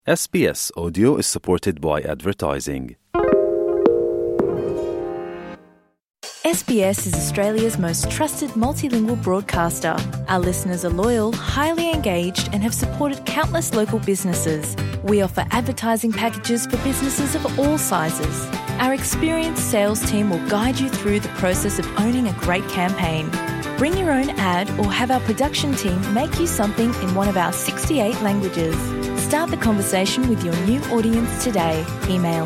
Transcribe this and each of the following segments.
SBS Audio is supported by advertising. SBS is Australia's most trusted multilingual broadcaster. Our listeners are loyal, highly engaged, and have supported countless local businesses. We offer advertising packages for businesses of all sizes. Our experienced sales team will guide you through the process of owning a great campaign. Bring your own ad or have our production team make you something in one of our 68 languages. Start the conversation with your new audience today. Email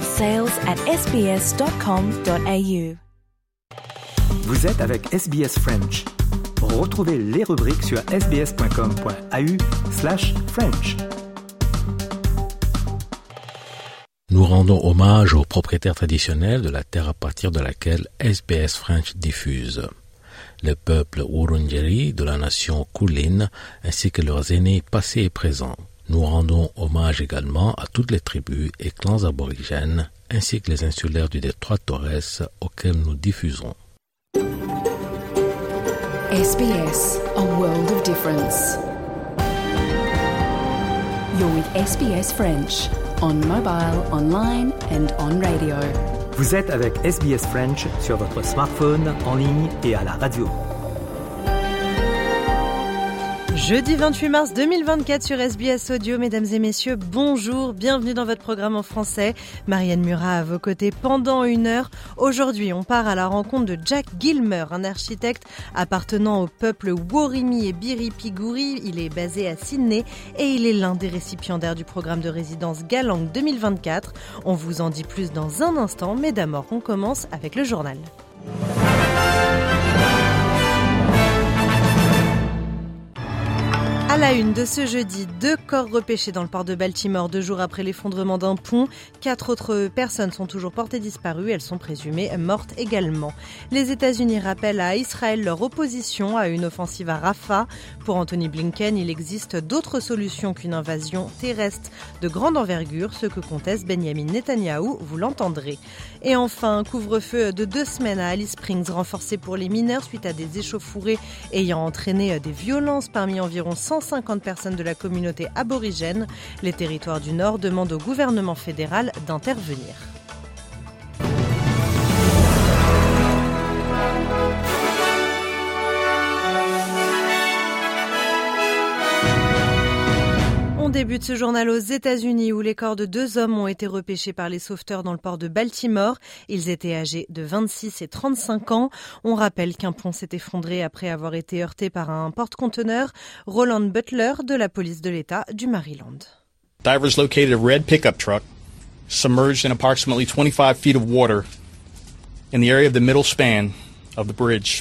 sales@sbs.com.au. Vous êtes avec SBS French. Retrouvez les rubriques sur sbs.com.au/French. Nous rendons hommage aux propriétaires traditionnels de la terre à partir de laquelle SBS French diffuse. Le peuple Wurundjeri de la nation Kulin ainsi que leurs aînés passés et présents. Nous rendons hommage également à toutes les tribus et clans aborigènes ainsi que les insulaires du détroit Torres auxquels nous diffusons. SBS, a world of difference. You're with SBS French, on mobile, online and on radio. Vous êtes avec SBS French sur votre smartphone, en ligne et à la radio. Jeudi 28 mars 2024 sur SBS Audio, mesdames et messieurs, bonjour, bienvenue dans votre programme en français. Marianne Murat à vos côtés pendant une heure. Aujourd'hui, on part à la rencontre de Jack Gilmer, un architecte appartenant au peuple Worimi et Birri-Piguri. Il est basé à Sydney et il est l'un des récipiendaires du programme de résidence Galang 2024. On vous en dit plus dans un instant, mais d'abord, on commence avec le journal. À la une de ce jeudi, 2 corps repêchés dans le port de Baltimore 2 jours après l'effondrement d'un pont. 4 autres personnes sont toujours portées disparues. Elles sont présumées mortes également. Les États-Unis rappellent à Israël leur opposition à une offensive à Rafah. Pour Anthony Blinken, il existe d'autres solutions qu'une invasion terrestre de grande envergure, ce que conteste Benjamin Netanyahou, vous l'entendrez. Et enfin, un couvre-feu de 2 semaines à Alice Springs renforcé pour les mineurs suite à des échauffourées ayant entraîné des violences parmi environ 150 personnes de la communauté aborigène. Les territoires du Nord demandent au gouvernement fédéral d'intervenir. On débute ce journal aux États-Unis où les corps de 2 hommes ont été repêchés par les sauveteurs dans le port de Baltimore. Ils étaient âgés de 26 et 35 ans. On rappelle qu'un pont s'est effondré après avoir été heurté par un porte-conteneur. Roland Butler de la police de l'État du Maryland. Divers located a red pickup truck submerged in approximately 25 feet of water in the area of the middle span of the bridge.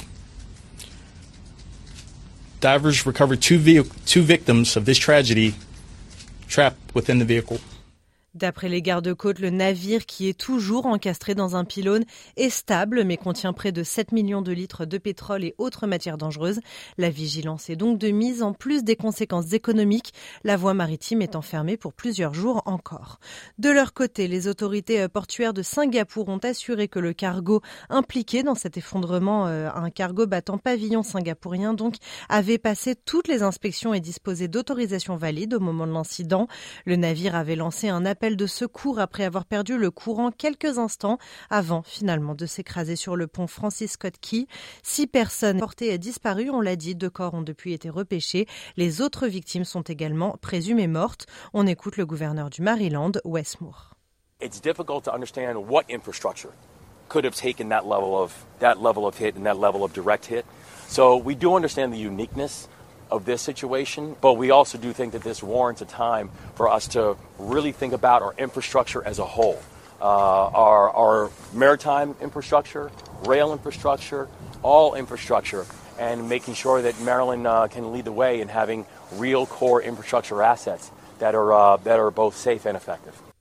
Divers recovered two victims of this tragedy trapped within the vehicle. D'après les gardes-côtes, le navire qui est toujours encastré dans un pylône est stable mais contient près de 7 millions de litres de pétrole et autres matières dangereuses. La vigilance est donc de mise en plus des conséquences économiques. La voie maritime est fermée pour plusieurs jours encore. De leur côté, les autorités portuaires de Singapour ont assuré que le cargo impliqué dans cet effondrement, un cargo battant pavillon singapourien donc, avait passé toutes les inspections et disposait d'autorisations valides au moment de l'incident. Le navire avait lancé un appel de secours après avoir perdu le courant quelques instants avant finalement de s'écraser sur le pont Francis Scott Key. 6 personnes portées disparues, on l'a dit, 2 corps ont depuis été repêchés. Les autres victimes sont également présumées mortes. On écoute le gouverneur du Maryland, Wes Moore. It's difficult to understand what infrastructure could have taken that level of hit and that level of direct hit. So we do understand the uniqueness of this situation, but we also do think that this warrants a time for us to really think about our infrastructure as a whole. Our maritime infrastructure, rail infrastructure, all infrastructure, and making sure that Maryland can lead the way in having real core infrastructure assets that are both safe and effective.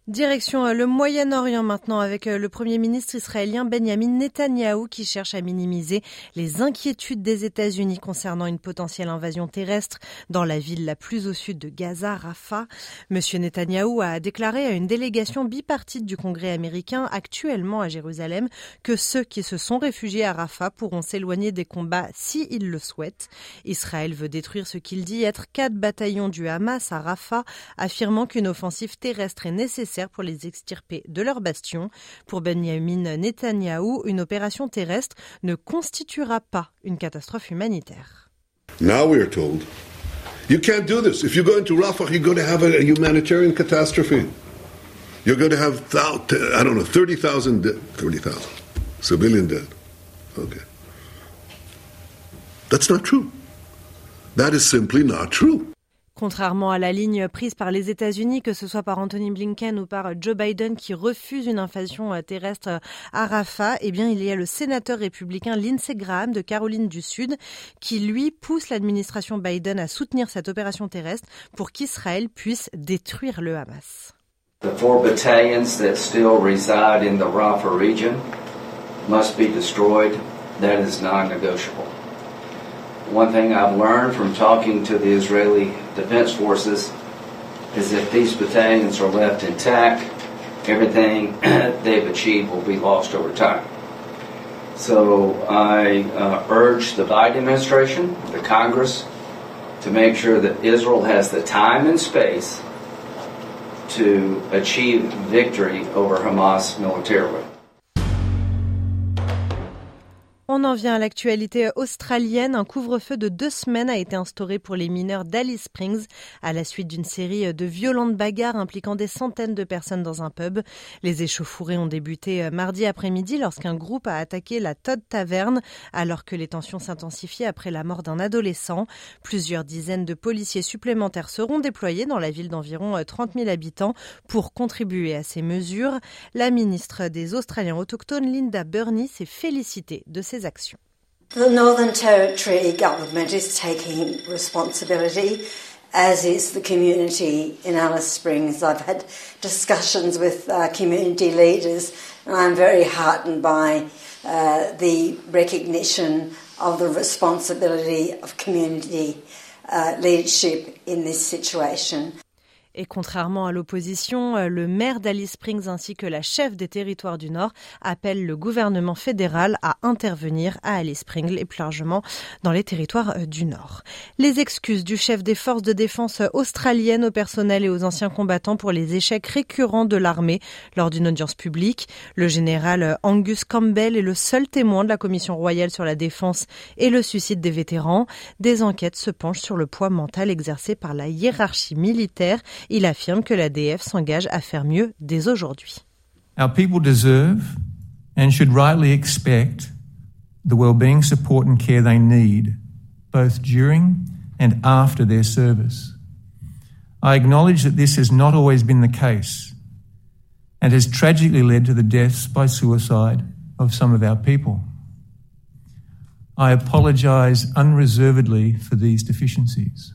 Direction le Moyen-Orient maintenant avec le Premier ministre israélien Benjamin Netanyahou qui cherche à minimiser les inquiétudes des États-Unis concernant une potentielle invasion terrestre dans la ville la plus au sud de Gaza, Rafah. Monsieur Netanyahou a déclaré à une délégation bipartite du Congrès américain actuellement à Jérusalem que ceux qui se sont réfugiés à Rafah pourront s'éloigner des combats s'ils le souhaitent. Israël veut détruire ce qu'il dit être 4 bataillons du Hamas à Rafah, affirmant qu'une offensive terrestre est nécessaire pour les extirper de leur bastion. Pour Benjamin Netanyahou, une opération terrestre ne constituera pas une catastrophe humanitaire. Now we are told, you can't do this. If you go into Rafah, you're going to have a humanitarian catastrophe. You're going to have, 30,000 civilian dead. Okay. That's not true. That is simply not true. Contrairement à la ligne prise par les États-Unis, que ce soit par Anthony Blinken ou par Joe Biden qui refuse une invasion terrestre à Rafah, eh bien, il y a le sénateur républicain Lindsey Graham de Caroline du Sud qui, lui, pousse l'administration Biden à soutenir cette opération terrestre pour qu'Israël puisse détruire le Hamas. The 4 battalions that still reside in the Rafah region must be destroyed. That is non-negotiable. One thing I've learned from talking to the Israeli Defense Forces is that these battalions are left intact, everything they've achieved will be lost over time. So I urge the Biden administration, the Congress, to make sure that Israel has the time and space to achieve victory over Hamas militarily. On en vient à l'actualité australienne. Un couvre-feu de 2 semaines a été instauré pour les mineurs d'Alice Springs à la suite d'une série de violentes bagarres impliquant des centaines de personnes dans un pub. Les échauffourées ont débuté mardi après-midi lorsqu'un groupe a attaqué la Todd Tavern alors que les tensions s'intensifiaient après la mort d'un adolescent. Plusieurs dizaines de policiers supplémentaires seront déployés dans la ville d'environ 30 000 habitants pour contribuer à ces mesures. La ministre des Australiens autochtones, Linda Burney, s'est félicitée de ces actions. The Northern Territory government is taking responsibility, as is the community in Alice Springs. I've had discussions with community leaders, and I'm very heartened by the recognition of the responsibility of community leadership in this situation. Et contrairement à l'opposition, le maire d'Alice Springs ainsi que la chef des territoires du Nord appellent le gouvernement fédéral à intervenir à Alice Springs et plus largement dans les territoires du Nord. Les excuses du chef des forces de défense australiennes au personnel et aux anciens combattants pour les échecs récurrents de l'armée lors d'une audience publique. Le général Angus Campbell est le seul témoin de la Commission royale sur la défense et le suicide des vétérans. Des enquêtes se penchent sur le poids mental exercé par la hiérarchie militaire. Il affirme que l'ADF s'engage à faire mieux dès aujourd'hui. Our people deserve and should rightly expect the well-being support and care they need, both during and after their service. I acknowledge that this has not always been the case and has tragically led to the deaths by suicide of some of our people. I apologize unreservedly for these deficiencies.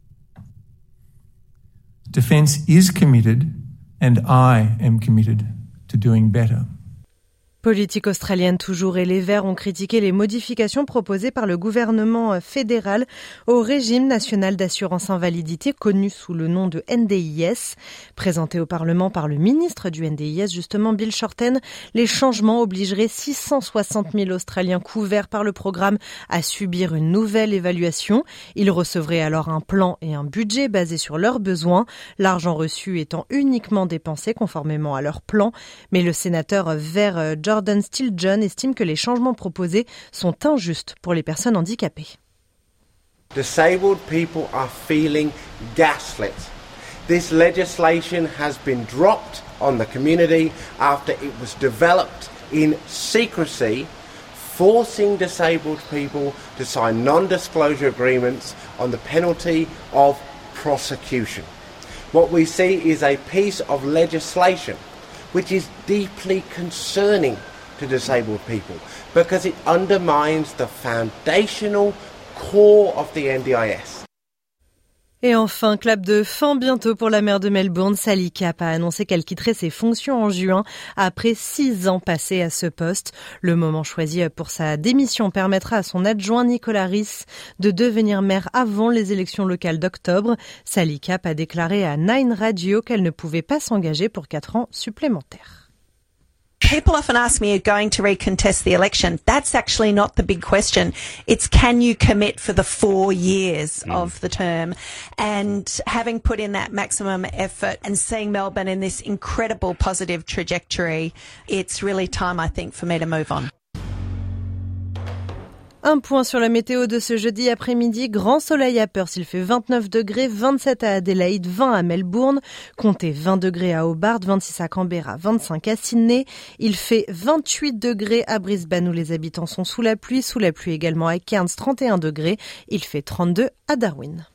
Defence is committed, and I am committed to doing better. Politique australienne toujours, et les Verts ont critiqué les modifications proposées par le gouvernement fédéral au régime national d'assurance invalidité connu sous le nom de NDIS. Présenté au Parlement par le ministre du NDIS, justement Bill Shorten, les changements obligeraient 660 000 Australiens couverts par le programme à subir une nouvelle évaluation. Ils recevraient alors un plan et un budget basés sur leurs besoins, l'argent reçu étant uniquement dépensé conformément à leur plan. Mais le sénateur vert Jordan Steele-John estime que les changements proposés sont injustes pour les personnes handicapées. Disabled people are feeling gaslit. This legislation has been dropped on the community after it was developed in secrecy, forcing disabled people to sign non-disclosure agreements on the penalty of prosecution. What we see is a piece of legislation which is deeply concerning to disabled people because it undermines the foundational core of the NDIS. Et enfin, clap de fin bientôt pour la maire de Melbourne. Sally Capp a annoncé qu'elle quitterait ses fonctions en juin après 6 ans passés à ce poste. Le moment choisi pour sa démission permettra à son adjoint Nicolas Rhys de devenir maire avant les élections locales d'octobre. Sally Capp a déclaré à Nine Radio qu'elle ne pouvait pas s'engager pour 4 ans supplémentaires. People often ask me, are you going to recontest the election? That's actually not the big question. It's can you commit for the 4 years of the term? And having put in that maximum effort and seeing Melbourne in this incredible positive trajectory, it's really time, I think, for me to move on. Un point sur la météo de ce jeudi après-midi. Grand soleil à Perth, il fait 29 degrés, 27 à Adélaïde, 20 à Melbourne. Comptez 20 degrés à Hobart, 26 à Canberra, 25 à Sydney. Il fait 28 degrés à Brisbane où les habitants sont sous la pluie également à Cairns, 31 degrés. Il fait 32 à Darwin.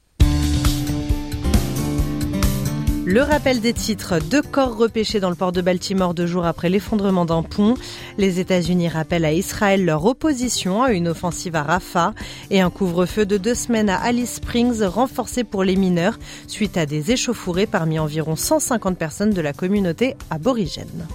Le rappel des titres, 2 corps repêchés dans le port de Baltimore 2 jours après l'effondrement d'un pont. Les États-Unis rappellent à Israël leur opposition à une offensive à Rafah et un couvre-feu de 2 semaines à Alice Springs renforcé pour les mineurs suite à des échauffourées parmi environ 150 personnes de la communauté aborigène.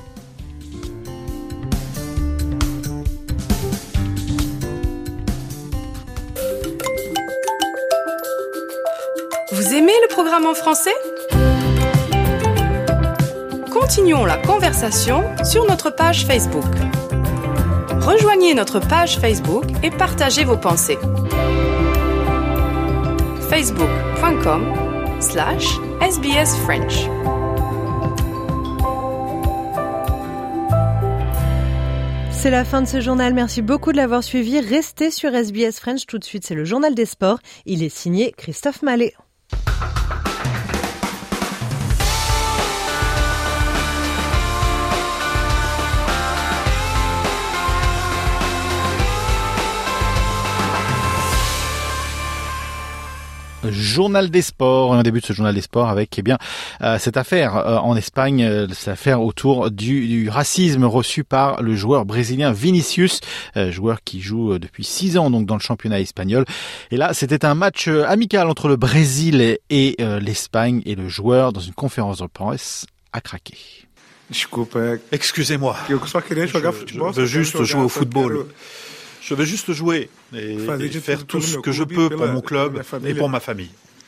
Vous aimez le programme en français ? Continuons la conversation sur notre page Facebook. Rejoignez notre page Facebook et partagez vos pensées. facebook.com/SBS French. C'est la fin de ce journal. Merci beaucoup de l'avoir suivi. Restez sur SBS French. Tout de suite, c'est le journal des sports. Il est signé Christophe Mallet. Journal des sports. On débute ce journal des sports avec cette affaire en Espagne, cette affaire autour du racisme reçu par le joueur brésilien Vinicius, joueur qui joue depuis 6 ans donc dans le championnat espagnol. Et là, c'était un match amical entre le Brésil et l'Espagne, et le joueur, dans une conférence de presse, a craqué. Excusez-moi. Je veux juste jouer au football. Je veux juste jouer et faire tout ce que je peux pour mon club et pour ma famille.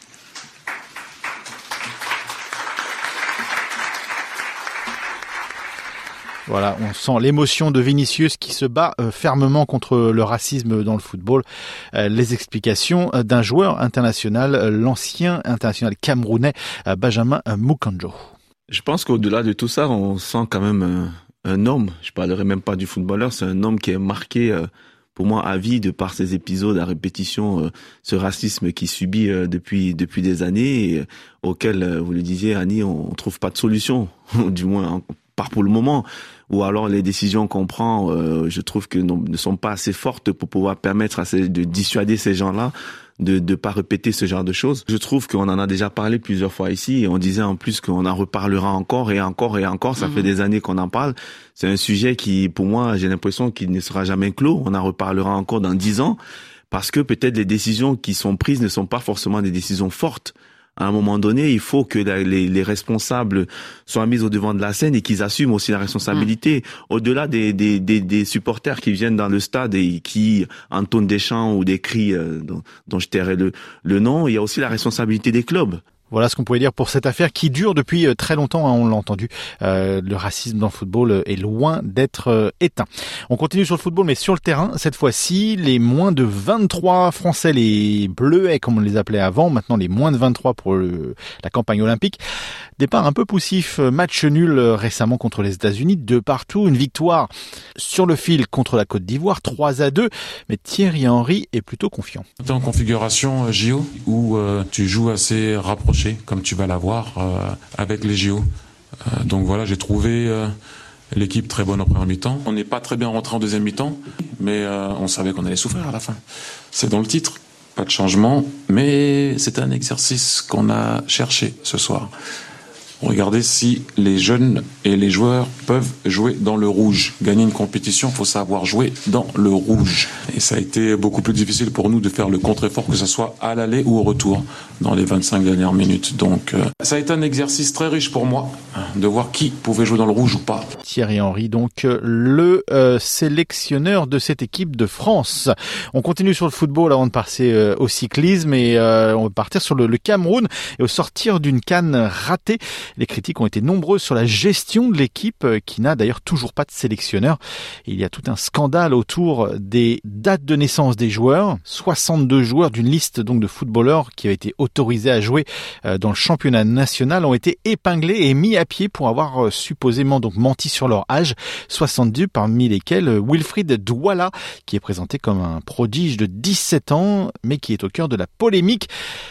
Voilà, on sent l'émotion de Vinicius qui se bat fermement contre le racisme dans le football. Les explications d'un joueur international, l'ancien international camerounais Benjamin Mukanjo. Je pense qu'au-delà de tout ça, on sent quand même un homme. Je parlerai même pas du footballeur, c'est un homme qui est marqué pour moi à vie de par ces épisodes à répétition, ce racisme qu'il subit depuis des années et auquel, vous le disiez Annie, on trouve pas de solution, du moins pas pour le moment, ou alors les décisions qu'on prend, je trouve que ne sont pas assez fortes pour pouvoir permettre de dissuader ces gens-là de pas répéter ce genre de choses. Je trouve qu'on en a déjà parlé plusieurs fois ici et on disait en plus qu'on en reparlera encore et encore et encore. Ça fait des années qu'on en parle. C'est un sujet qui, pour moi, j'ai l'impression qu'il ne sera jamais clos. On en reparlera encore dans 10 ans parce que peut-être les décisions qui sont prises ne sont pas forcément des décisions fortes. À un moment donné, il faut que les responsables soient mis au devant de la scène et qu'ils assument aussi la responsabilité. Au-delà des supporters qui viennent dans le stade et qui entonnent des chants ou des cris dont je tairai le nom, il y a aussi la responsabilité des clubs. Voilà ce qu'on pouvait dire pour cette affaire qui dure depuis très longtemps, on l'a entendu. Le racisme dans le football est loin d'être éteint. On continue sur le football, mais sur le terrain, cette fois-ci, les moins de 23 Français, les Bleuets comme on les appelait avant, maintenant les moins de 23 pour la campagne olympique. Départ un peu poussif, match nul récemment contre les États-Unis, 2 partout, une victoire sur le fil contre la Côte d'Ivoire, 3-2, mais Thierry Henry est plutôt confiant. T'es en configuration JO où tu joues assez rapproché, comme tu vas l'avoir avec les JO. Donc voilà, j'ai trouvé l'équipe très bonne au premier mi-temps. On n'est pas très bien rentré en deuxième mi-temps, mais on savait qu'on allait souffrir à la fin. C'est dans le titre, pas de changement, mais c'est un exercice qu'on a cherché ce soir. Regardez si les jeunes et les joueurs peuvent jouer dans le rouge. Gagner une compétition, il faut savoir jouer dans le rouge. Et ça a été beaucoup plus difficile pour nous de faire le contre-effort, que ce soit à l'aller ou au retour, dans les 25 dernières minutes. Donc ça a été un exercice très riche pour moi, de voir qui pouvait jouer dans le rouge ou pas. Thierry Henry, donc le sélectionneur de cette équipe de France. On continue sur le football avant de passer au cyclisme et on va partir sur le Cameroun. Et au sortir d'une CAN ratée, les critiques ont été nombreuses sur la gestion de l'équipe qui n'a d'ailleurs toujours pas de sélectionneur. Il y a tout un scandale autour des dates de naissance des joueurs. 62 joueurs d'une liste donc de footballeurs qui avaient été autorisés à jouer dans le championnat national ont été épinglés et mis à pied pour avoir supposément donc menti sur leur âge. 62 parmi lesquels Wilfried Douala qui est présenté comme un prodige de 17 ans mais qui est au cœur de la polémique.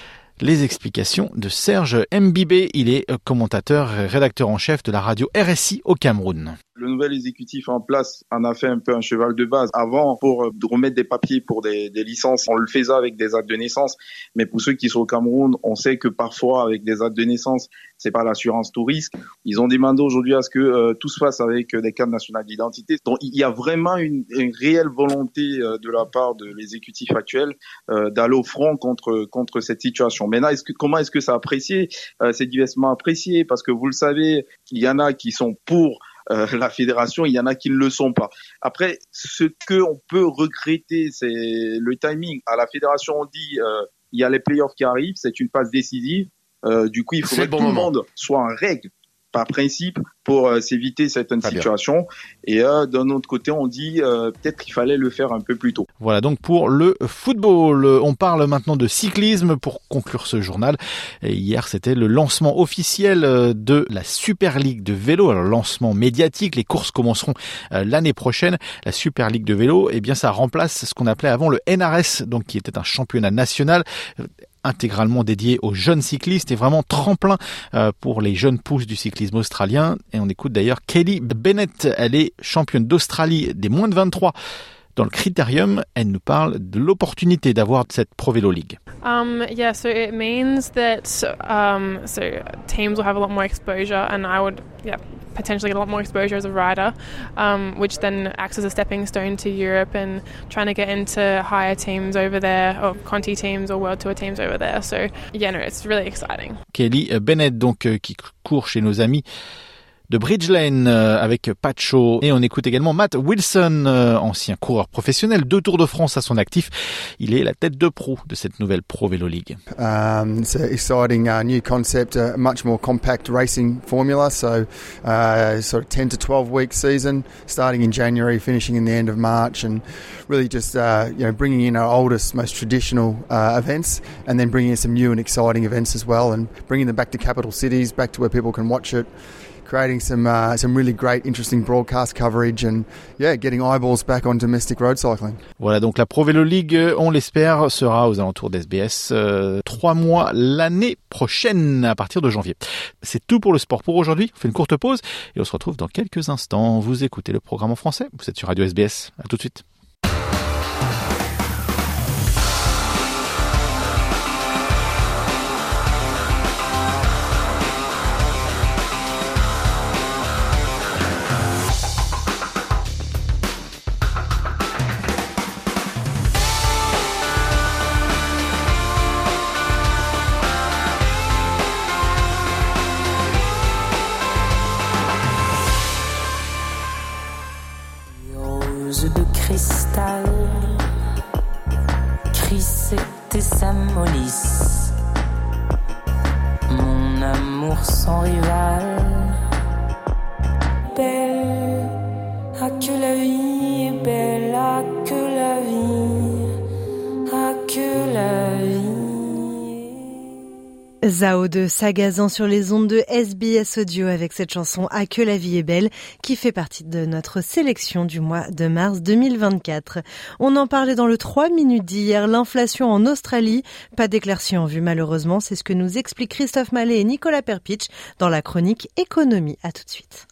Les explications de Serge Mbibé, il est commentateur et rédacteur en chef de la radio RSI au Cameroun. Le nouvel exécutif en place en a fait un peu un cheval de base. Avant, pour remettre des papiers pour des licences, on le faisait avec des actes de naissance. Mais pour ceux qui sont au Cameroun, on sait que parfois, avec des actes de naissance, c'est pas l'assurance tout risque. Ils ont demandé aujourd'hui à ce que tout se fasse avec des cartes nationales d'identité. Donc, il y a vraiment une réelle volonté de la part de l'exécutif actuel d'aller au front contre cette situation. Maintenant, comment est-ce que ça apprécié? C'est diversement apprécié parce que vous le savez, il y en a qui sont pour la fédération, il y en a qui ne le sont pas. Après, ce que on peut regretter, c'est le timing. À la fédération, on dit il y a les playoffs qui arrivent, c'est une phase décisive. Du coup, il faudrait que tout le monde soit en règle, par principe, pour s'éviter certaines situations. Et d'un autre côté, on dit peut-être qu'il fallait le faire un peu plus tôt. Voilà donc pour le football. On parle maintenant de cyclisme pour conclure ce journal. Et hier, c'était le lancement officiel de la Super League de vélo. Alors, lancement médiatique, les courses commenceront l'année prochaine. La Super League de vélo, eh bien, ça remplace ce qu'on appelait avant le NRS, donc qui était un championnat national intégralement dédié aux jeunes cyclistes et vraiment tremplin pour les jeunes pousses du cyclisme australien. Et on écoute d'ailleurs Kelly Bennett, elle est championne d'Australie des moins de 23 dans le Critérium. Elle nous parle de l'opportunité d'avoir cette Pro Vélo League. Yeah, so it means that so teams will have a lot more exposure and I would potentially get a lot more exposure as a rider, which then acts as a stepping stone to Europe and trying to get into higher teams over there, or Conti teams or World Tour teams over there. So yeah, no, it's really exciting. Kelly Bennett, donc, qui court chez nos amis de Bridgeland avec Pacho. Et on écoute également Matt Wilson, ancien coureur professionnel, 2 Tours de France à son actif. Il est la tête de proue de cette nouvelle Pro Vélo League. It's an exciting new concept, a much more compact racing formula. So sort of 10 to 12 week season, starting in January, finishing in the end of March, and really just bringing in our oldest, most traditional events, and then bringing in some new and exciting events as well, and bringing them back to capital cities, back to where people can watch it. Creating some really great, interesting broadcast coverage and getting eyeballs back on domestic road cycling. Voilà donc la Pro Vélo League, on l'espère, sera aux alentours d'SBS 3 mois l'année prochaine à partir de janvier. C'est tout pour le sport pour aujourd'hui. On fait une courte pause et on se retrouve dans quelques instants. Vous écoutez le programme en français. Vous êtes sur Radio SBS. À tout de suite. De cristal, Chris était sa Monice, mon amour sans rival. Belle, ah que la vie est belle, ah que la vie, ah que la vie. Zao de Sagazan sur les ondes de SBS Audio avec cette chanson « Ah que la vie est belle » qui fait partie de notre sélection du mois de mars 2024. On en parlait dans le 3 minutes d'hier, l'inflation en Australie. Pas d'éclaircie en vue malheureusement, c'est ce que nous expliquent Christophe Mallet et Nicolas Perpich dans la chronique Économie. À tout de suite.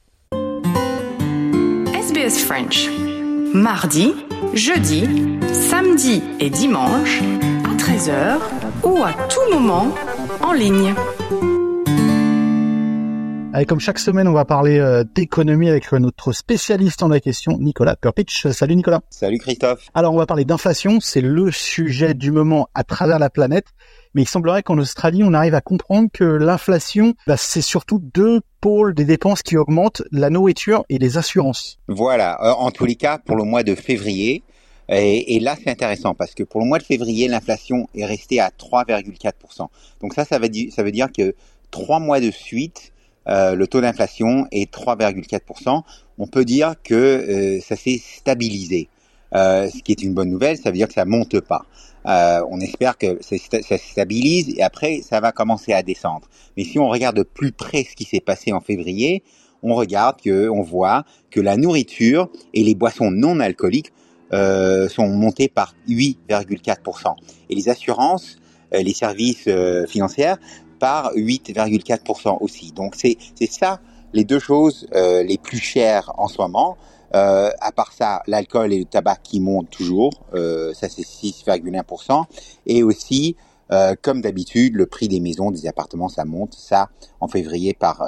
SBS French. Mardi, jeudi, samedi et dimanche à 13h ou à tout moment en ligne. Allez, comme chaque semaine, on va parler d'économie avec notre spécialiste en la question, Nicolas Perpich. Salut Nicolas. Salut Christophe. Alors, on va parler d'inflation. C'est le sujet du moment à travers la planète. Mais il semblerait qu'en Australie, on arrive à comprendre que l'inflation, c'est surtout deux pôles des dépenses qui augmentent, la nourriture et les assurances. Voilà. En tous les cas, pour le mois de février. Et là, c'est intéressant parce que pour le mois de février, l'inflation est restée à 3,4%. Donc ça veut dire que 3 mois de suite, le taux d'inflation est 3,4%. On peut dire que ça s'est stabilisé, ce qui est une bonne nouvelle. Ça veut dire que ça monte pas. On espère que ça se stabilise et après ça va commencer à descendre. Mais si on regarde de plus près ce qui s'est passé en février, on voit que la nourriture et les boissons non alcooliques sont montées par 8,4% et les assurances, les services financiers par 8,4% aussi. Donc c'est ça les deux choses les plus chères en ce moment. À part ça, l'alcool et le tabac qui montent toujours, ça c'est 6,1%. Et aussi, comme d'habitude, le prix des maisons, des appartements, ça monte, ça en février par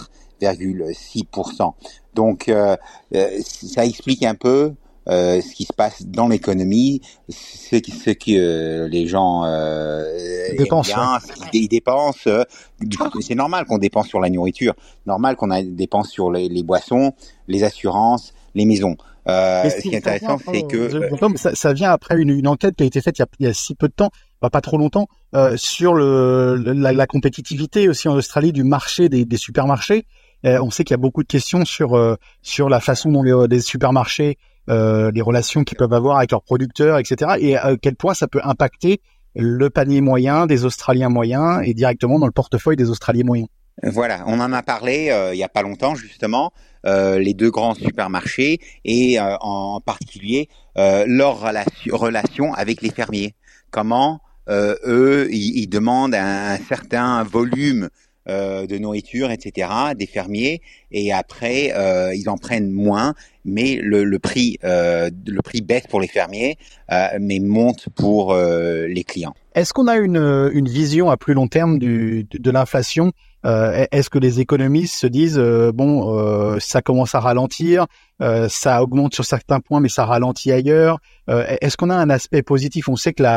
4,6%. Donc ça explique un peu ce qui se passe dans l'économie, ce que les gens dépensent, ils dépensent. C'est normal qu'on dépense sur la nourriture, normal qu'on dépense sur les boissons, les assurances, les maisons. Ce qui est intéressant, c'est que ça vient après une enquête qui a été faite il y a si peu de temps, pas trop longtemps, sur la compétitivité aussi en Australie du marché des supermarchés. On sait qu'il y a beaucoup de questions sur la façon dont les supermarchés, les relations qu'ils peuvent avoir avec leurs producteurs, etc. Et à quel point ça peut impacter le panier moyen des Australiens moyens et directement dans le portefeuille des Australiens moyens. Voilà, on en a parlé il y a pas longtemps justement, les deux grands supermarchés et en particulier leur relation avec les fermiers. Comment eux, ils demandent un certain volume de nourriture, etc. des fermiers et après ils en prennent moins, mais le prix baisse pour les fermiers, mais monte pour les clients. Est-ce qu'on a une vision à plus long terme de l'inflation? Est-ce que les économistes se disent ça commence à ralentir, ça augmente sur certains points mais ça ralentit ailleurs? Est-ce qu'on a un aspect positif? On sait que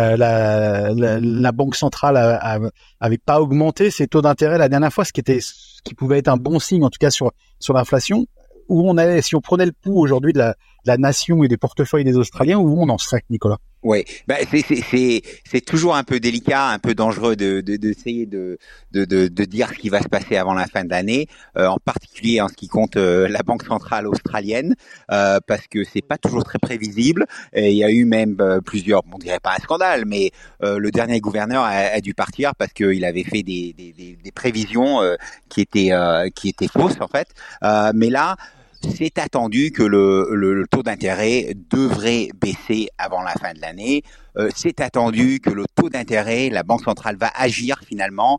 la banque centrale avait pas augmenté ses taux d'intérêt la dernière fois, ce qui pouvait être un bon signe en tout cas sur l'inflation. Si on prenait le pouls aujourd'hui de la nation et des portefeuilles des Australiens, où on en serait, Nicolas? Oui, c'est toujours un peu délicat, un peu dangereux d'essayer de dire ce qui va se passer avant la fin de l'année, en particulier en ce qui compte la Banque centrale australienne, parce que c'est pas toujours très prévisible. Et il y a eu même plusieurs, on dirait pas un scandale, mais le dernier gouverneur a dû partir parce qu'il avait fait des prévisions qui étaient fausses en fait. Mais là, c'est attendu que le taux d'intérêt devrait baisser avant la fin de l'année. C'est attendu que le taux d'intérêt, la Banque centrale va agir finalement.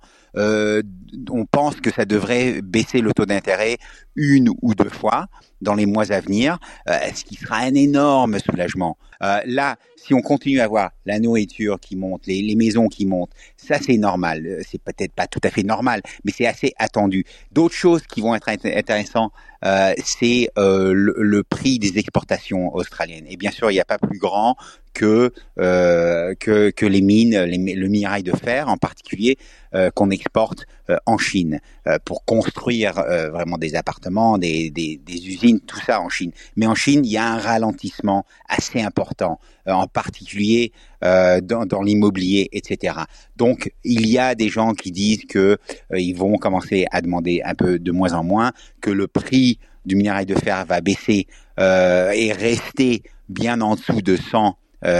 On pense que ça devrait baisser le taux d'intérêt 1 ou 2 fois dans les mois à venir, ce qui sera un énorme soulagement. Là, si on continue à voir la nourriture qui monte, les maisons qui montent, ça c'est normal. C'est peut-être pas tout à fait normal, mais c'est assez attendu. D'autres choses qui vont être intéressantes, c'est le prix des exportations australiennes. Et bien sûr, il n'y a pas plus grand que les mines, le minerai de fer en particulier, qu'on exporte en Chine pour construire vraiment des appartements, des usines, tout ça en Chine. Mais en Chine, il y a un ralentissement assez important, en particulier dans l'immobilier, etc. Donc, il y a des gens qui disent que ils vont commencer à demander un peu de moins en moins, que le prix du minerai de fer va baisser et rester bien en dessous de $100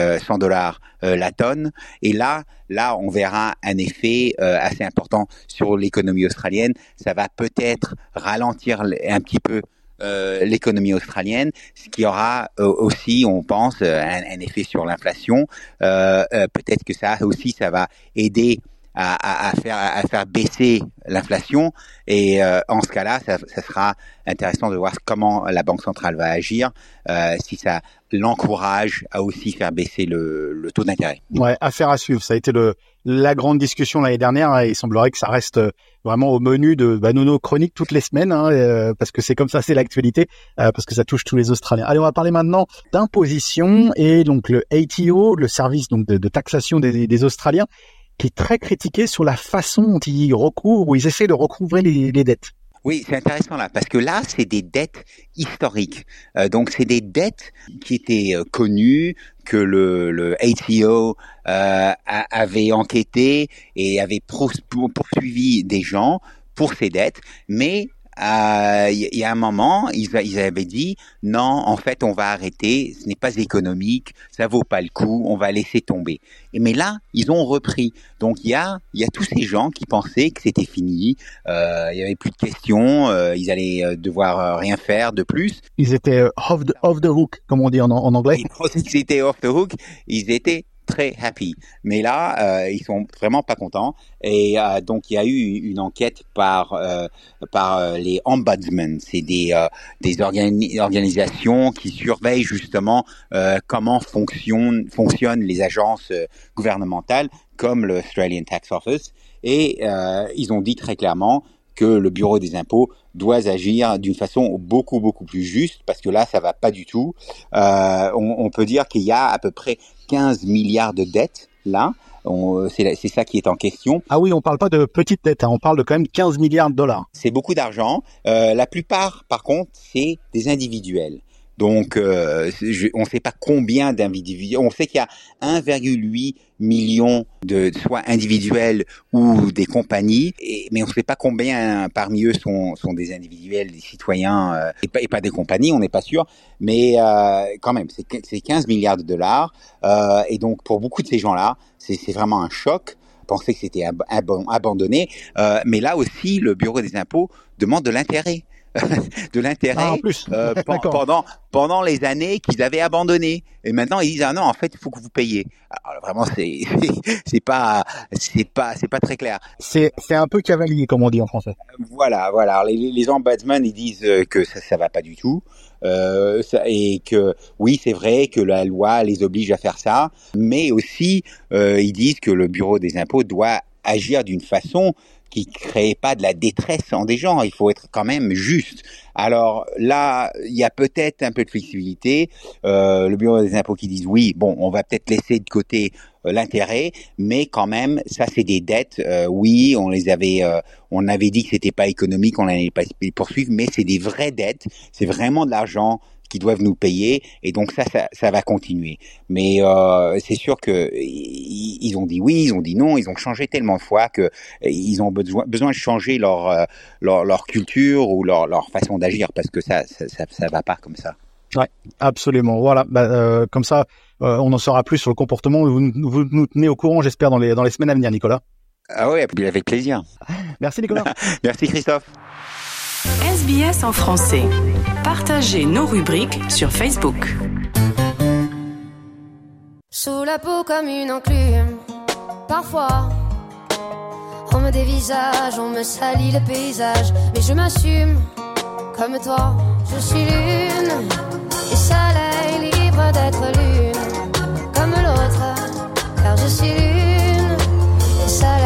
la tonne. Et là, on verra un effet assez important sur l'économie australienne. Ça va peut-être ralentir un petit peu l'économie australienne, ce qui aura aussi, on pense, un effet sur l'inflation. Peut-être que ça va aider à faire baisser l'inflation. Et en ce cas-là, ça sera intéressant de voir comment la Banque centrale va agir, si ça l'encourage à aussi faire baisser le taux d'intérêt. Ouais, affaire à suivre. Ça a été la grande discussion l'année dernière, et il semblerait que ça reste vraiment au menu de nos chroniques toutes les semaines, parce que c'est comme ça, c'est l'actualité, parce que ça touche tous les Australiens. Allez, on va parler maintenant d'imposition et donc le ATO, le service donc de taxation des Australiens, qui est très critiqué sur la façon dont ils recouvrent ou ils essaient de recouvrer les dettes. Oui, c'est intéressant là, parce que là, c'est des dettes historiques. Donc, c'est des dettes qui étaient connues, que le ATO avait enquêté et avait poursuivi des gens pour ces dettes, mais il y a un moment, ils avaient dit non, en fait, on va arrêter, ce n'est pas économique, ça vaut pas le coup, on va laisser tomber. Mais là, ils ont repris. Donc il y a tous ces gens qui pensaient que c'était fini, il y avait plus de questions, ils allaient devoir rien faire de plus. Ils étaient off the hook, comme on dit en anglais. Ils étaient off the hook, ils étaient très happy. Mais là, ils sont vraiment pas contents. Et donc, il y a eu une enquête par les ombudsmen. C'est des organisations qui surveillent justement comment fonctionnent les agences gouvernementales, comme le Australian Tax Office. Et ils ont dit très clairement que le Bureau des impôts doit agir d'une façon beaucoup plus juste, parce que là, ça va pas du tout. On peut dire qu'il y a à peu près 15 milliards de dettes là. C'est ça qui est en question. Ah oui, on parle pas de petites dettes, on parle de quand même 15 milliards de dollars. C'est beaucoup d'argent. La plupart, par contre, c'est des individuels. Donc, on ne sait pas combien d'individus. On sait qu'il y a 1,8 million de soit individuels ou des compagnies, mais on ne sait pas combien parmi eux sont des individuels, des citoyens et pas des compagnies. On n'est pas sûr, mais quand même, c'est 15 milliards de dollars. Et donc, pour beaucoup de ces gens-là, c'est vraiment un choc. Penser que c'était abandonné. Mais là aussi, le Bureau des impôts demande de l'intérêt. En plus. Pendant les années qu'ils avaient abandonné, et maintenant ils disent non, en fait il faut que vous payiez. Alors vraiment c'est pas très clair. C'est un peu cavalier, comme on dit en français. Voilà. Les ombudsmen ils disent que ça va pas du tout, et que oui, c'est vrai que la loi les oblige à faire ça, mais aussi ils disent que le Bureau des impôts doit agir d'une façon qui crée pas de la détresse en des gens. Il faut être quand même juste. Alors là, il y a peut-être un peu de flexibilité. Le Bureau des impôts qui disent oui, bon, on va peut-être laisser de côté l'intérêt, mais quand même, ça c'est des dettes. Oui, on avait dit que c'était pas économique, on allait pas les poursuivre, mais c'est des vraies dettes. C'est vraiment de l'argent qui doivent nous payer, et donc ça va continuer. Mais c'est sûr que ils ont dit oui, ils ont dit non, ils ont changé tellement de fois que ils ont besoin de changer leur culture ou leur façon d'agir, parce que ça va pas comme ça. Ouais, absolument. Voilà, comme ça, on en saura plus sur le comportement. Vous nous tenez au courant, j'espère, dans les semaines à venir, Nicolas. Ah oui, avec plaisir. Merci Nicolas. Merci Christophe. SBS en français. Partagez nos rubriques sur Facebook. Sous la peau comme une enclume, parfois on me dévisage, on me salit le paysage, mais je m'assume comme toi. Je suis l'une et soleil, libre d'être l'une comme l'autre, car je suis l'une et soleil.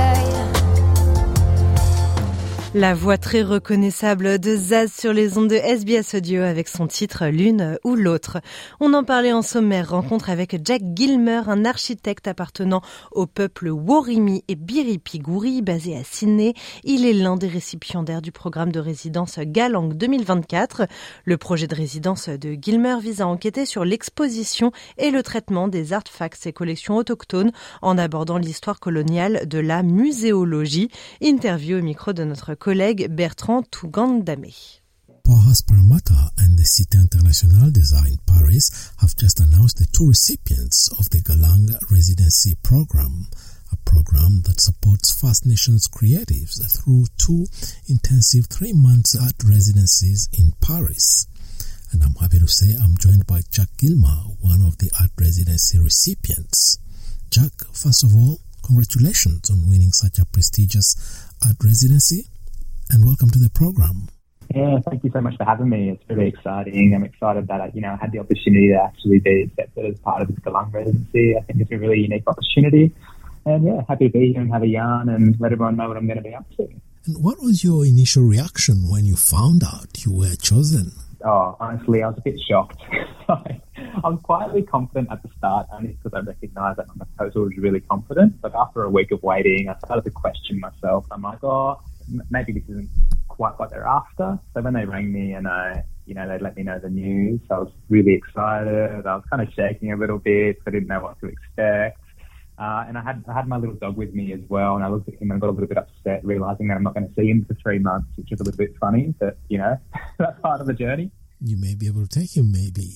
La voix très reconnaissable de Zaz sur les ondes de SBS Audio avec son titre L'une ou l'autre. On en parlait en sommaire, rencontre avec Jack Gilmer, un architecte appartenant au peuple Worimi et Biripiguri basé à Sydney. Il est l'un des récipiendaires du programme de résidence Galang 2024. Le projet de résidence de Gilmer vise à enquêter sur l'exposition et le traitement des artefacts et collections autochtones en abordant l'histoire coloniale de la muséologie. Interview au micro de notre collègue Bertrand Tougandame. Pahas Parramatta and the Cité Internationale des Arts in Paris have just announced the two recipients of the Galang Residency Program, a program that supports First Nations creatives through two intensive 3-month art residencies in Paris. And I'm happy to say I'm joined by Jack Gilmer, one of the art residency recipients. Jack, first of all, Congratulations on winning such a prestigious art residency, and welcome to the program. Yeah, thank you so much for having me. It's really exciting. I'm excited that I had the opportunity to actually be accepted as part of this Galang residency. I think it's a really unique opportunity. And yeah, happy to be here and have a yarn and let everyone know what I'm going to be up to. And what was your initial reaction when you found out you were chosen? Oh, honestly, I was a bit shocked. I was quietly confident at the start, only because I recognised that my proposal was really confident. But after a week of waiting, I started to question myself. I'm like, maybe this isn't quite what they're after. So when they rang me and they let me know the news, I was really excited. I was kind of shaking a little bit. I didn't know what to expect. And I had my little dog with me as well, and I looked at him and got a little bit upset, realising that I'm not going to see him for 3 months, which is a little bit funny, but, that's part of the journey. You may be able to take him, maybe.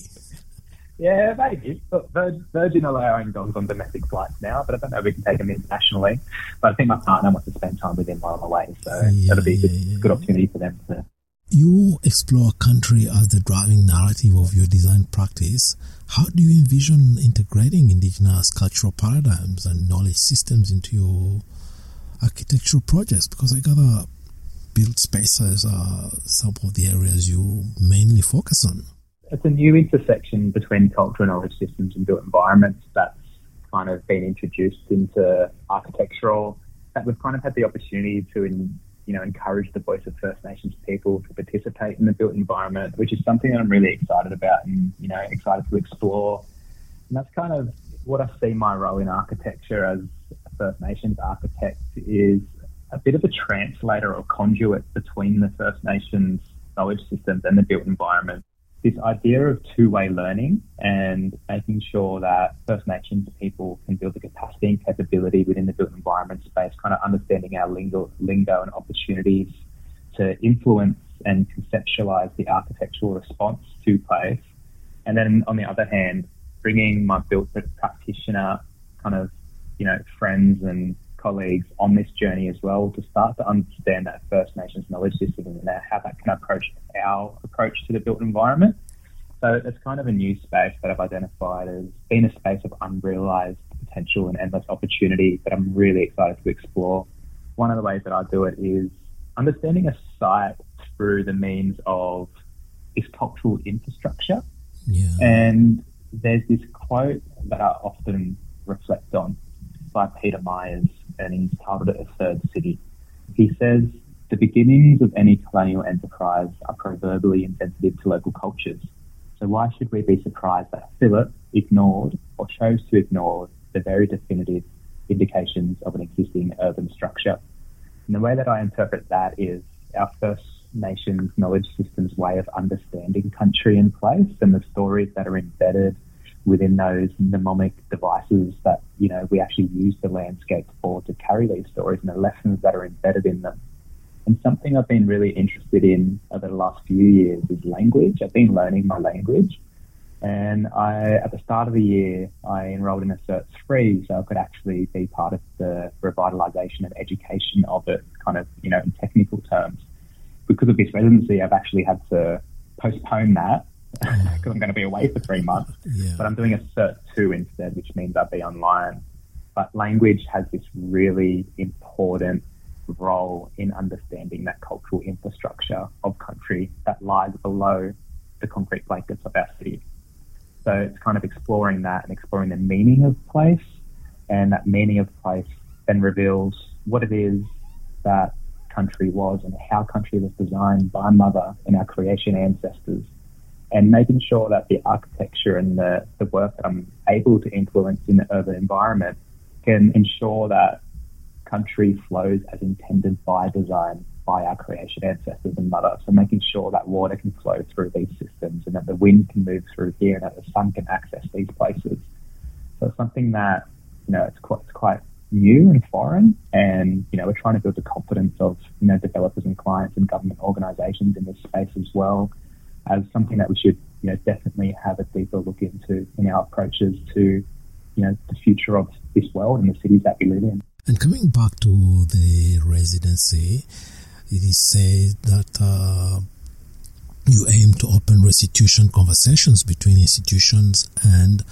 Yeah, maybe. But Virgin are allowing dogs on domestic flights now, but I don't know if we can take them internationally. But I think my partner wants to spend time with him while I'm away, so that'll be a good opportunity for them to... You explore country as the driving narrative of your design practice. How do you envision integrating indigenous cultural paradigms and knowledge systems into your architectural projects? Because I gather built spaces are some of the areas you mainly focus on. It's a new intersection between cultural knowledge systems and built environments that's kind of been introduced into architectural, that we've kind of had the opportunity to encourage the voice of First Nations people to participate in the built environment, which is something that I'm really excited about and, excited to explore. And that's kind of what I see my role in architecture as a First Nations architect, is a bit of a translator or conduit between the First Nations knowledge systems and the built environment. This idea of two-way learning and making sure that First Nations people can build the capacity and capability within the built environment space, kind of understanding our lingo and opportunities to influence and conceptualize the architectural response to place. And then on the other hand, bringing my built practitioner kind of, friends and colleagues on this journey as well, to start to understand that First Nations knowledge system and how that can approach our approach to the built environment. So it's kind of a new space that I've identified as being a space of unrealised potential and endless opportunity that I'm really excited to explore. One of the ways that I do it is understanding a site through the means of its cultural infrastructure. Yeah. And there's this quote that I often reflect on by Peter Myers, and he's titled it A Third City. He says, "The beginnings of any colonial enterprise are proverbially insensitive to local cultures. So why should we be surprised that Philip ignored or chose to ignore the very definitive indications of an existing urban structure?" And the way that I interpret that is our First Nations knowledge system's way of understanding country and place, and the stories that are embedded within those mnemonic devices that, we actually use the landscape for to carry these stories, and the lessons that are embedded in them. And something I've been really interested in over the last few years is language. I've been learning my language, and at the start of the year, I enrolled in a Certs Free, so I could actually be part of the revitalisation and education of it, kind of, in technical terms. Because of this residency, I've actually had to postpone that, because I'm going to be away for 3 months, but I'm doing a Cert 2 instead, which means I'll be online. But language has this really important role in understanding that cultural infrastructure of country that lies below the concrete blankets of our city. So it's kind of exploring that and exploring the meaning of place, and that meaning of place then reveals what it is that country was and how country was designed by Mother and our creation ancestors. And making sure that the architecture and the work that I'm able to influence in the urban environment can ensure that country flows as intended by design by our creation ancestors and Mother. So making sure that water can flow through these systems and that the wind can move through here and that the sun can access these places. So it's something that, it's quite new and foreign, and, we're trying to build the confidence of, developers and clients and government organisations in this space as well, as something that we should, definitely have a deeper look into in our approaches to, the future of this world and the cities that we live in. And coming back to the residency, it is said that you aim to open restitution conversations between institutions and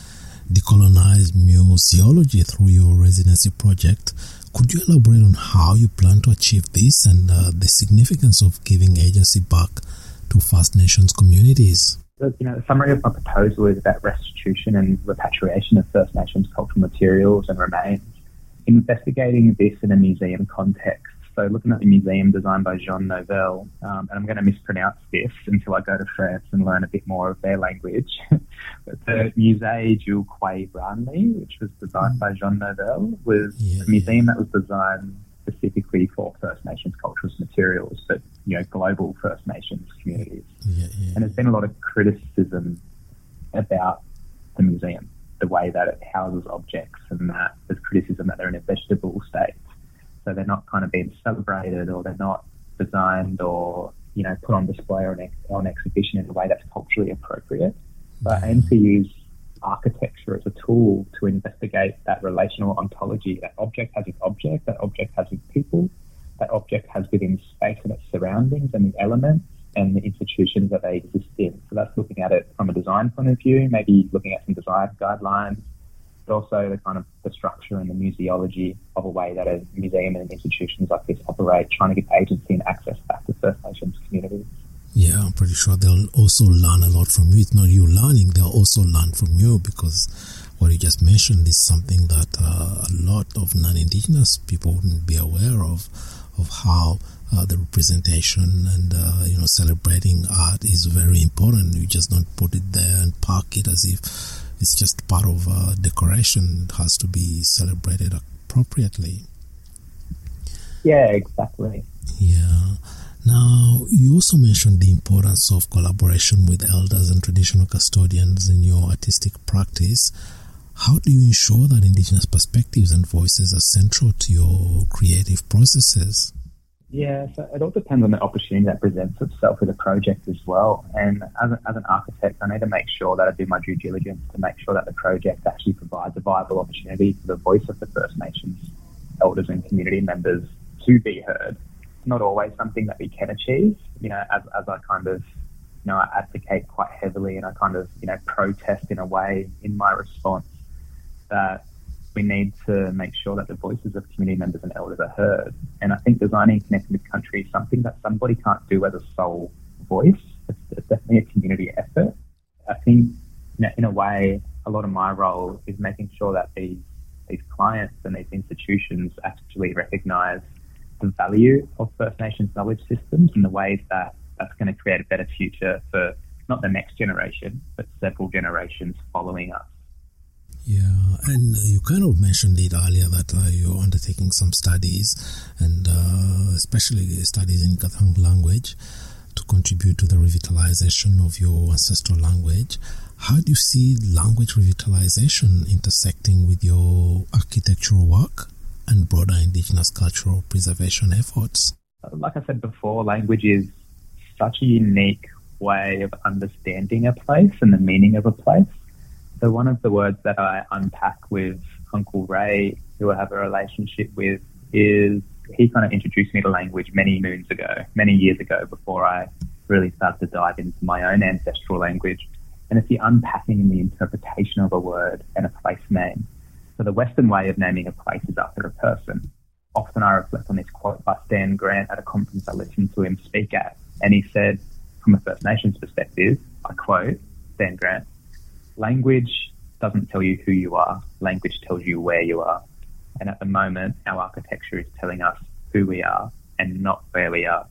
decolonize museology through your residency project. Could you elaborate on how you plan to achieve this and the significance of giving agency back to First Nations communities? The summary of my proposal is about restitution and repatriation of First Nations cultural materials and remains. Investigating this in a museum context, so looking at the museum designed by Jean Nouvel, and I'm going to mispronounce this until I go to France and learn a bit more of their language, but the Musée Jules Quay-Branly, which was designed by Jean Nouvel, was a museum that was designed specifically for First Nations cultural materials, but global First Nations communities. And there's been a lot of criticism about the museum, the way that it houses objects, and that there's criticism that they're in a vegetable state. So they're not kind of being celebrated, or they're not designed or, put on display or on exhibition in a way that's culturally appropriate. But I aim to use architecture as a tool to investigate that relational ontology. That object has its object, that object has its people, that object has within space and its surroundings and the elements and the institutions that they exist in. So that's looking at it from a design point of view, maybe looking at some design guidelines, but also the structure and the museology of a way that a museum and institutions like this operate, trying to give agency and access back to First Nations communities. Yeah, I'm pretty sure they'll also learn a lot from you. It's not you learning, they'll also learn from you, because what you just mentioned is something that a lot of non-Indigenous people wouldn't be aware of how the representation and, celebrating art is very important. You just don't put it there and park it as if it's just part of decoration. It has to be celebrated appropriately. Yeah, exactly. Yeah. Now, you also mentioned the importance of collaboration with elders and traditional custodians in your artistic practice. How do you ensure that Indigenous perspectives and voices are central to your creative processes? Yeah, so it all depends on the opportunity that presents itself with a project as well. And as an architect, I need to make sure that I do my due diligence to make sure that the project actually provides a viable opportunity for the voice of the First Nations elders and community members to be heard. It's not always something that we can achieve, as I kind of, I advocate quite heavily, and I kind of, protest in a way in my response that we need to make sure that the voices of community members and elders are heard. And I think designing and connecting with country is something that somebody can't do as a sole voice. It's definitely a community effort. I think, in a way, a lot of my role is making sure that these clients and these institutions actually recognise the value of First Nations knowledge systems and the ways that that's going to create a better future for not the next generation, but several generations following us. Yeah, and you kind of mentioned it earlier that you're undertaking some studies, and especially studies in Kathang language, to contribute to the revitalization of your ancestral language. How do you see language revitalization intersecting with your architectural work and broader Indigenous cultural preservation efforts? Like I said before, language is such a unique way of understanding a place and the meaning of a place. So one of the words that I unpack with Uncle Ray, who I have a relationship with, is he kind of introduced me to language many years ago, before I really started to dive into my own ancestral language. And it's the unpacking and the interpretation of a word and a place name. So the Western way of naming a place is after a person. Often I reflect on this quote by Stan Grant at a conference I listened to him speak at. And he said, from a First Nations perspective, I quote Stan Grant, "Language doesn't tell you who you are. Language tells you where you are. And at the moment, our architecture is telling us who we are and not where we are."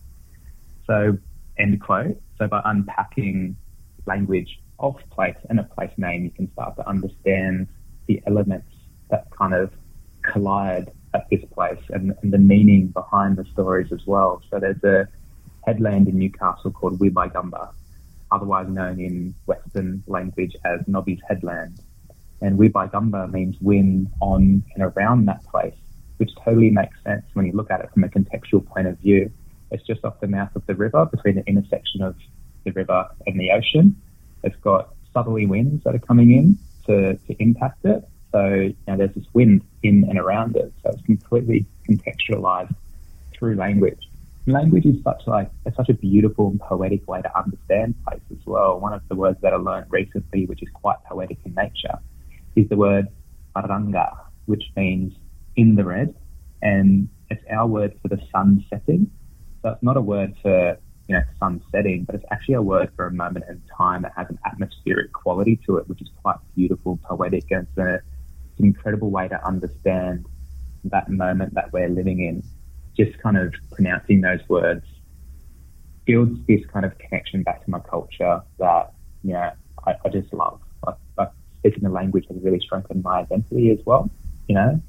So, end quote. So by unpacking language of place and a place name, you can start to understand the elements that kind of collide at this place and the meaning behind the stories as well. So there's a headland in Newcastle called Wibaigamba, otherwise known in Western language as Nobby's Headland. And Wibaigamba means win on and around that place, which totally makes sense when you look at it from a contextual point of view. It's just off the mouth of the river, between the intersection of the river and the ocean. It's got southerly winds that are coming in to impact it. So there's this wind in and around it. So it's completely contextualized through language. Language is such a beautiful and poetic way to understand place as well. One of the words that I learned recently, which is quite poetic in nature, is the word aranga, which means in the red, and it's our word for the sun setting. So it's not a word for, sun setting, but it's actually a word for a moment in time that has an atmospheric quality to it, which is quite beautiful, poetic, and it's an incredible way to understand that moment that we're living in. Just kind of pronouncing those words builds this kind of connection back to my culture that, I just love. Like speaking the language has really strengthened my identity as well, No,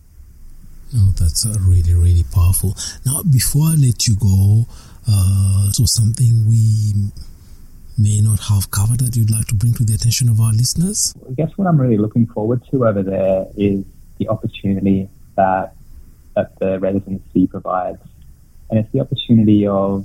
that's really, really powerful. Now, before I let you go, so something we may not have covered that you'd like to bring to the attention of our listeners? I guess what I'm really looking forward to over there is the opportunity that the residency provides. And it's the opportunity of,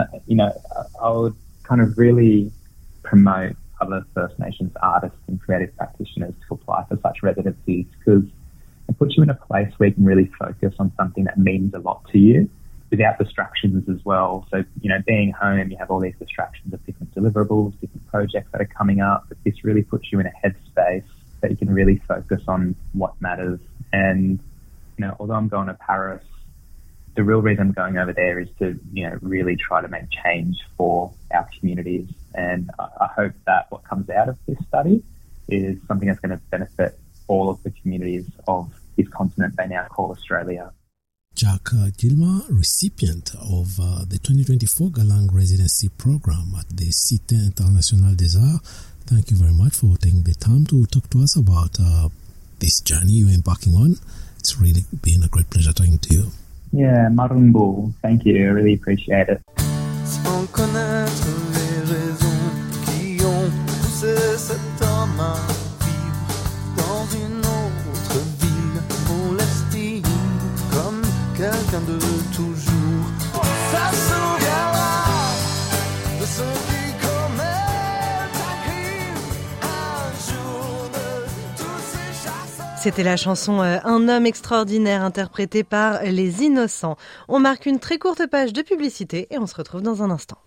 I would kind of really promote other First Nations artists and creative practitioners to apply for such residencies, because it puts you in a place where you can really focus on something that means a lot to you without distractions as well. So, being home, you have all these distractions of different deliverables, different projects that are coming up, but this really puts you in a headspace that you can really focus on what matters. And, although I'm going to Paris, the real reason I'm going over there is to, really try to make change for our communities. And I hope that what comes out of this study is something that's going to benefit all of the communities of this continent they now call Australia. Jack Gilmer, recipient of the 2024 Galang Residency Program at the Cité Internationale des Arts, thank you very much for taking the time to talk to us about this journey you're embarking on. It's really been a great pleasure talking to you. Yeah, Marumbu, thank you. I really appreciate it. Sans connaître les raisons qui ont poussé cet homme à vivre dans une autre ville, on l'estime comme quelqu'un de toujours. Ça souviendra de ceux qui commettent un crime un jour de tous ces chasseurs. C'était la chanson Un homme extraordinaire interprétée par Les Innocents. On marque une très courte page de publicité et on se retrouve dans un instant.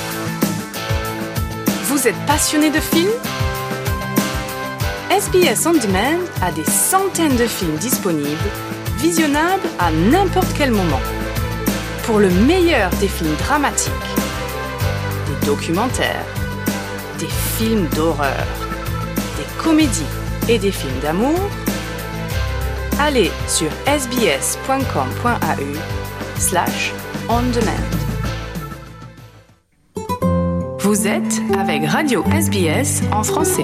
Vous êtes passionné de films ? SBS On Demand a des centaines de films disponibles, visionnables à n'importe quel moment. Pour le meilleur des films dramatiques, des documentaires, des films d'horreur, des comédies et des films d'amour, allez sur sbs.com.au/ondemand. Vous êtes avec Radio SBS en français.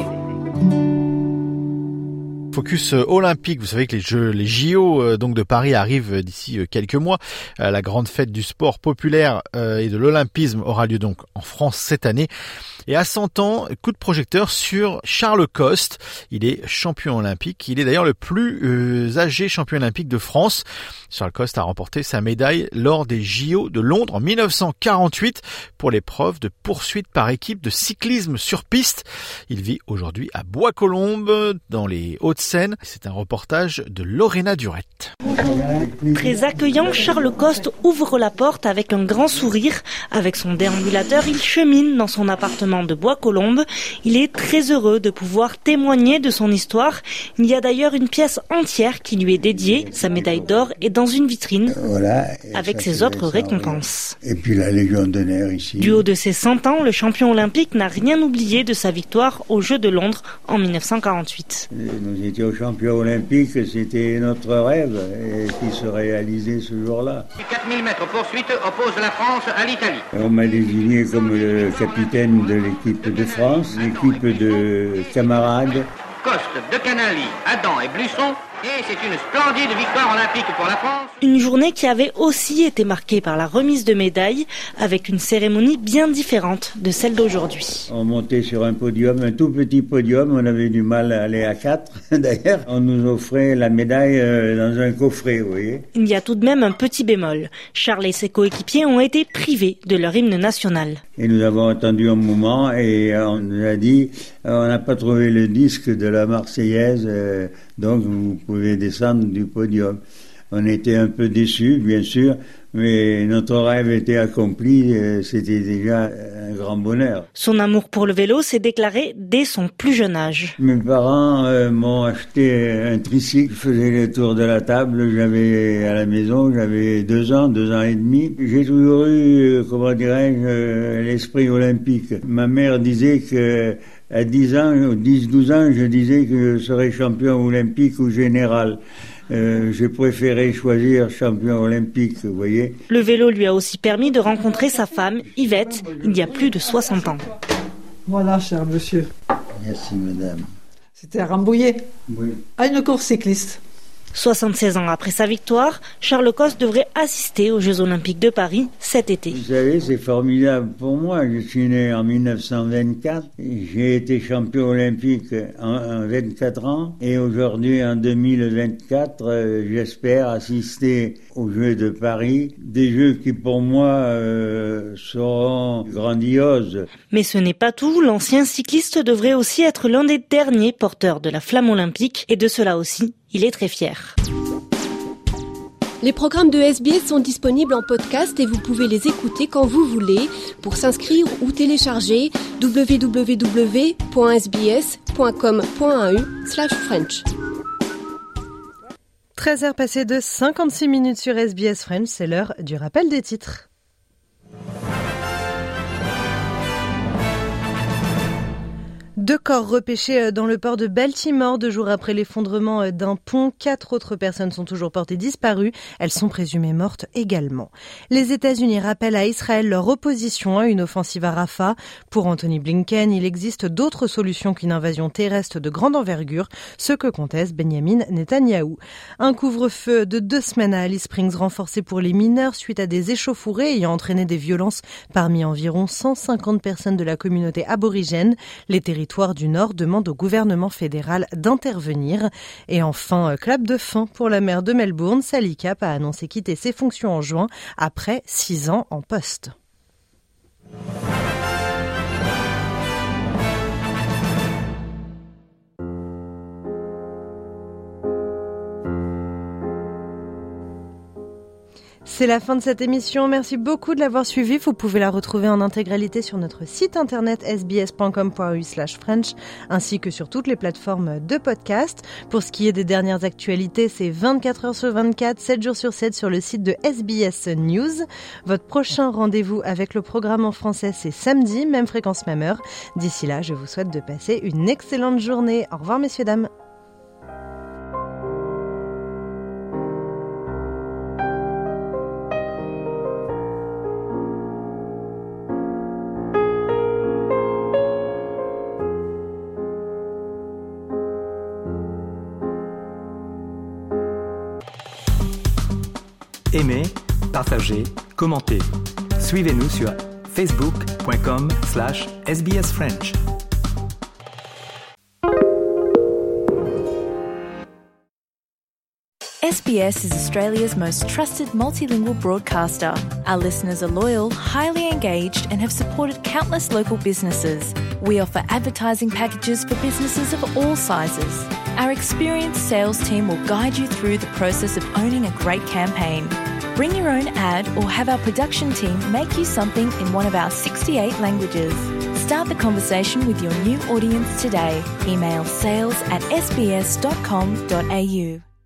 Focus olympique, vous savez que les JO donc de Paris arrivent d'ici quelques mois. La grande fête du sport populaire et de l'olympisme aura lieu donc en France cette année. Et à 100 ans, coup de projecteur sur Charles Coste. Il est champion olympique. Il est d'ailleurs le plus âgé champion olympique de France. Charles Coste a remporté sa médaille lors des JO de Londres en 1948 pour l'épreuve de poursuite par équipe de cyclisme sur piste. Il vit aujourd'hui à Bois-Colombes, dans les Hauts-de-Seine. C'est un reportage de Lorena Durette. Très accueillant, Charles Coste ouvre la porte avec un grand sourire. Avec son déambulateur, il chemine dans son appartement de Bois-Colombes. Il est très heureux de pouvoir témoigner de son histoire. Il y a d'ailleurs une pièce entière qui lui est dédiée. Sa médaille d'or est dans une vitrine, voilà, avec ses autres récompenses. Et puis la Légion d'honneur ici. Du haut de ses 100 ans, le champion olympique n'a rien oublié de sa victoire aux Jeux de Londres en 1948. Nous étions champions olympiques, c'était notre rêve et qui se réalisait ce jour-là. 4000 mètres poursuite oppose la France à l'Italie. On m'a désigné comme le capitaine de l'équipe de France, l'équipe de camarades. Coste, De Canali, Adam et Blusson. Et c'est une splendide victoire olympique pour la France. Une journée qui avait aussi été marquée par la remise de médailles, avec une cérémonie bien différente de celle d'aujourd'hui. On montait sur un podium, un tout petit podium, on avait du mal à aller à 4. D'ailleurs, on nous offrait la médaille dans un coffret, vous voyez. Il y a tout de même un petit bémol. Charles et ses coéquipiers ont été privés de leur hymne national. Et nous avons attendu un moment et on nous a dit, on n'a pas trouvé le disque de la Marseillaise, donc vous pouvez descendre du podium. On était un peu déçus, bien sûr, mais notre rêve était accompli, c'était déjà un grand bonheur. Son amour pour le vélo s'est déclaré dès son plus jeune âge. Mes parents m'ont acheté un tricycle, je faisais le tour de la table, à la maison, j'avais 2 ans et demi. J'ai toujours eu, l'esprit olympique. Ma mère disait que à 10-12 ans, je disais que je serais champion olympique ou général. J'ai préféré choisir champion olympique, vous voyez. Le vélo lui a aussi permis de rencontrer sa femme, Yvette, il y a plus de 60 ans. Voilà, cher monsieur. Merci, madame. C'était à Rambouillet. Oui. À une course cycliste. 76 ans après sa victoire, Charles Coste devrait assister aux Jeux Olympiques de Paris cet été. Vous savez, c'est formidable pour moi. Je suis né en 1924. J'ai été champion olympique en 24 ans. Et aujourd'hui, en 2024, j'espère assister aux Jeux de Paris. Des Jeux qui, pour moi, seront grandioses. Mais ce n'est pas tout. L'ancien cycliste devrait aussi être l'un des derniers porteurs de la flamme olympique. Et de cela aussi, il est très fier. Les programmes de SBS sont disponibles en podcast et vous pouvez les écouter quand vous voulez. Pour s'inscrire ou télécharger, www.sbs.com.au/French. 13h passées de 56 minutes sur SBS French, c'est l'heure du rappel des titres. Deux corps repêchés dans le port de Baltimore 2 jours après l'effondrement d'un pont. 4 autres personnes sont toujours portées disparues. Elles sont présumées mortes également. Les États-Unis rappellent à Israël leur opposition à une offensive à Rafah. Pour Anthony Blinken, il existe d'autres solutions qu'une invasion terrestre de grande envergure, ce que conteste Benjamin Netanyahou. Un couvre-feu de 2 semaines à Alice Springs renforcé pour les mineurs suite à des échauffourées ayant entraîné des violences parmi environ 150 personnes de la communauté aborigène. Les territoires du Nord demande au gouvernement fédéral d'intervenir. Et enfin, clap de fin pour la maire de Melbourne. Sally Capp a annoncé quitter ses fonctions en juin après 6 ans en poste. C'est la fin de cette émission. Merci beaucoup de l'avoir suivie. Vous pouvez la retrouver en intégralité sur notre site internet sbs.com.au/French ainsi que sur toutes les plateformes de podcast. Pour ce qui est des dernières actualités, c'est 24 heures sur 24, 7 jours sur 7 sur le site de SBS News. Votre prochain rendez-vous avec le programme en français, c'est samedi, même fréquence, même heure. D'ici là, je vous souhaite de passer une excellente journée. Au revoir, messieurs, dames. Aimez, partagez, commentez. Suivez-nous sur facebook.com/SBS French. SBS is Australia's most trusted multilingual broadcaster. Our listeners are loyal, highly engaged, and have supported countless local businesses. We offer advertising packages for businesses of all sizes. Our experienced sales team will guide you through the process of owning a great campaign. Bring your own ad or have our production team make you something in one of our 68 languages. Start the conversation with your new audience today. Email sales@sbs.com.au.